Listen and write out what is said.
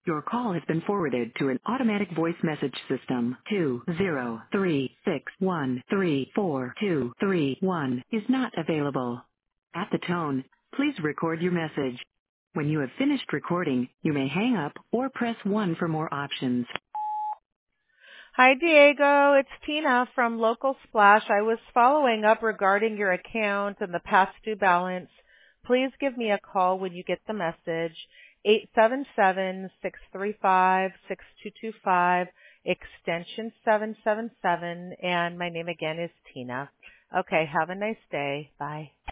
Your call has been forwarded to an automatic voice message system. 20361342231 is not available. At the tone, please record your message. When you have finished recording, you may hang up or press 1 for more options. Hi, Diego. It's Tina from Local Splash. I was following up regarding your account and the past due balance. Please give me a call when you get the message. 877-635-6225, extension 777, and my name again is Tina. Okay, have a nice day. Bye.